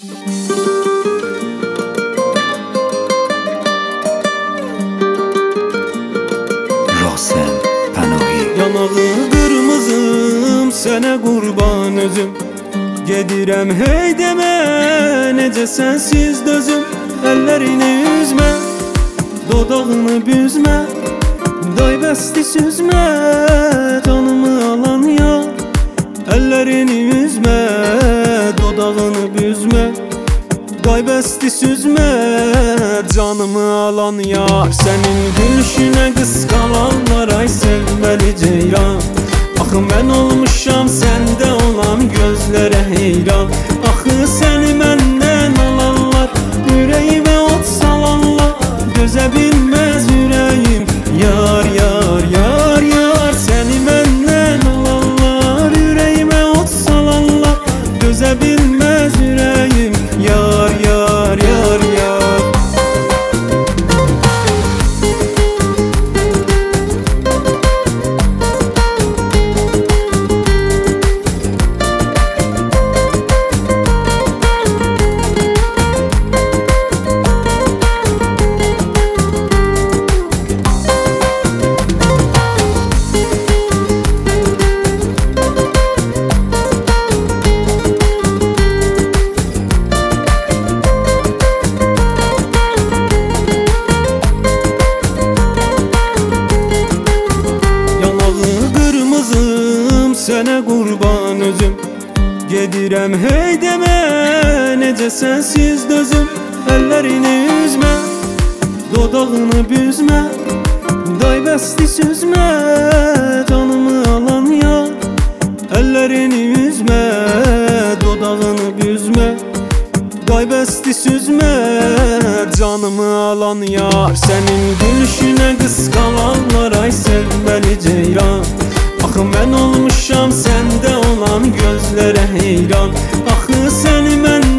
Rasim Pənahi. Yanağı qırmızım, sənə qurban özüm. Gedirəm hey demə, necə sənsiz dözüm. Əllərini üzmə, dodağını büzmə, day bəsti süzmə, canımı alan yar. Əllərini üzmə, dodağını büzmə, day bəsti süzmə, canımı alan yar. Sənin gülüşünə qısqalanlar, ay sevməli ceyran. Axı mən olmuşam səndə olan gözlərə heyran. Axı səni məndən alanlar, ürəyimə od salanlar, dözə bilməz ürəyim. Yar, yar, yar, yar. Səni məndən alanlar, ürəyimə od salanlar, dözə bilməz ürəyim. Yar, yar, yar, yar. Sənə qurban özüm. Gedirəm hey demə, necə sənsiz dözüm. Əllərini üzmə, dodağını büzmə, day bəsti süzmə, canımı alan yar. Əllərini üzmə, dodağını büzmə, day bəsti süzmə, canımı alan yar. Sənin gülüşünə qısqalanlar, ay sevməli ceyran. Axı mən olmuşam səndə olan gözlərə heyran. Axı səni mən